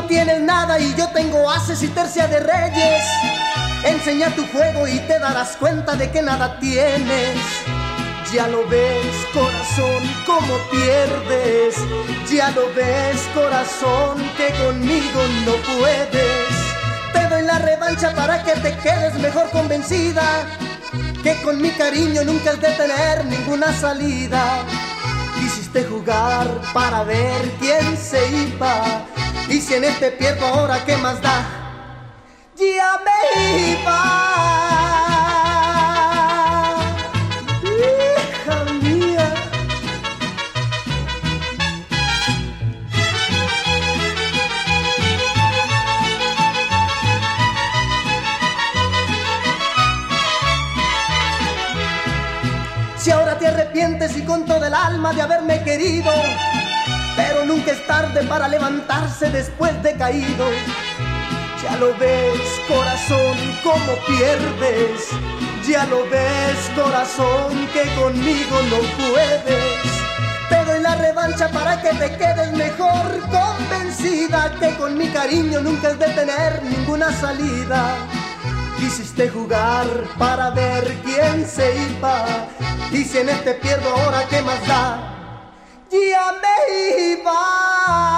tienes nada y yo tengo ases y tercia de reyes. Enseña tu juego y te darás cuenta de que nada tienes. Ya lo ves, corazón, cómo pierdes. Ya lo ves, corazón, que conmigo no puedes. Te doy la revancha para que te quedes mejor convencida que con mi cariño nunca has de tener ninguna salida. Quisiste jugar para ver quién se iba, y si en este pierdo ahora qué más da. Ya me iba, hija mía. Si ahora te arrepientes y con todo el alma de haberme querido, pero nunca es tarde para levantarse después de caído. Ya lo ves, corazón, cómo pierdes. Ya lo ves, corazón, que conmigo no puedes. Te doy la revancha para que te quedes mejor convencida que con mi cariño nunca has de tener ninguna salida. Quisiste jugar para ver quién se iba, y si en este pierdo ahora qué más da. Ya me iba.